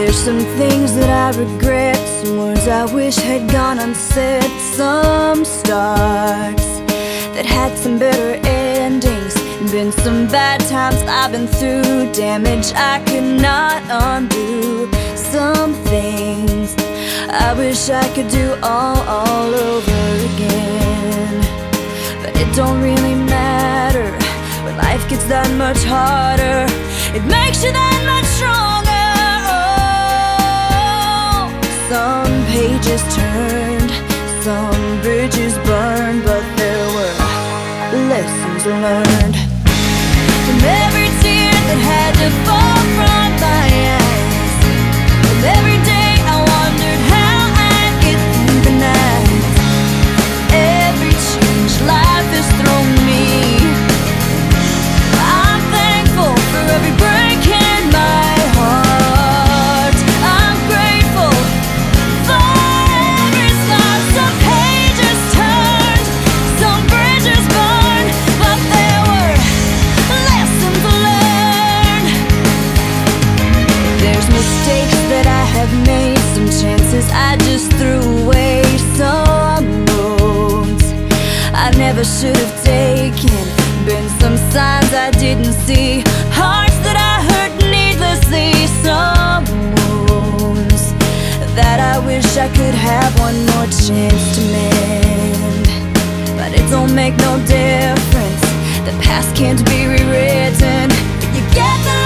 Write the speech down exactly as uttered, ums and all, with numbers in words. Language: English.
There's some things that I regret, some words I wish had gone unsaid, some starts that had some better endings. Been some bad times I've been through, damage I could not undo. Some things I wish I could do all, all over again. But it don't really matter when life gets that much harder. It makes you that much stronger. Oh, some pages turned, some bridges burned, but there were lessons learned. From every tear that had to fall from my eyes, from every day I wondered how I'd get through the night. Every change life has thrown me, I'm thankful for every break in my heart. I'm grateful for every scar. Some pages turned, some bridges burned, but there were lessons learned. There's mistakes that I have made, some chances I just threw away, some roads I never should have taken, been some signs I didn't see, hearts that I hurt needlessly, some wounds that I wish I could have one more chance to mend. But it don't make no difference, the past can't be rewritten. You get the